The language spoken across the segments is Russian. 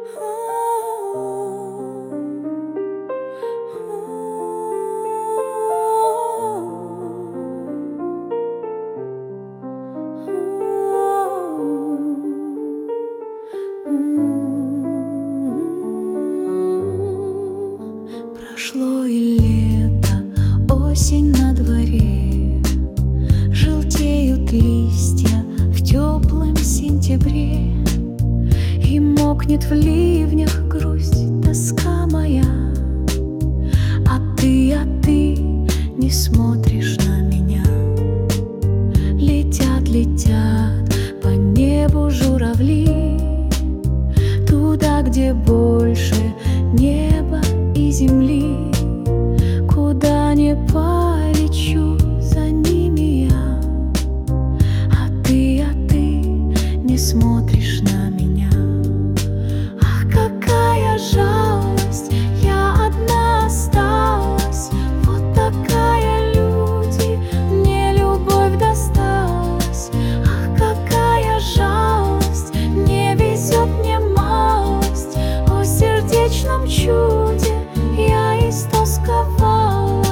Прошло и лето, осень на дворе, желтеют листья в теплом сентябре, и мокнет в ливнях грусть, тоска моя. А ты не смотришь на меня. Летят, летят по небу журавли, туда, где больше неба и земли. Куда не полечу, за ними я. А ты не смотришь на меня. Ах, какая жалость, я одна осталась. Вот такая, люди, мне любовь досталась. Ах, какая жалость, не везет мне малость. О сердечном чуде я истосковалась.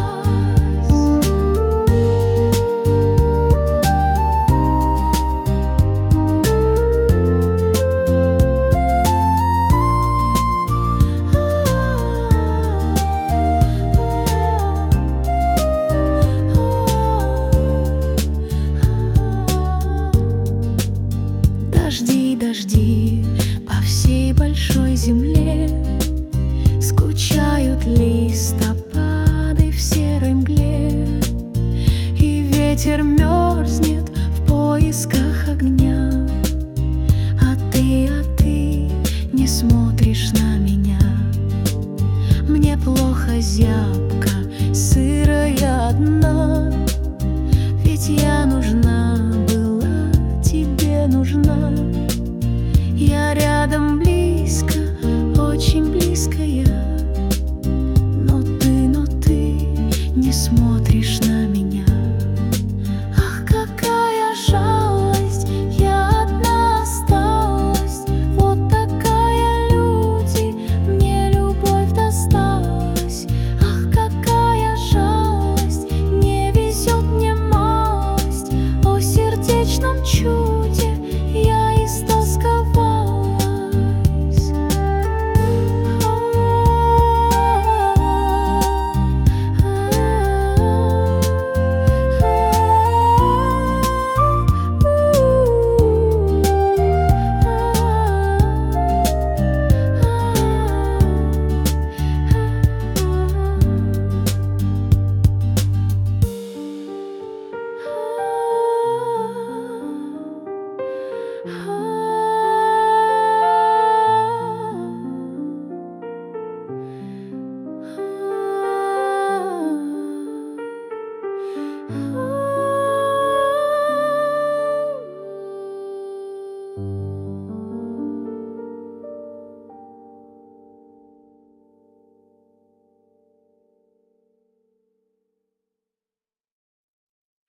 Дожди, дожди по всей большой земле, скучают листопады в серой мгле, и ветер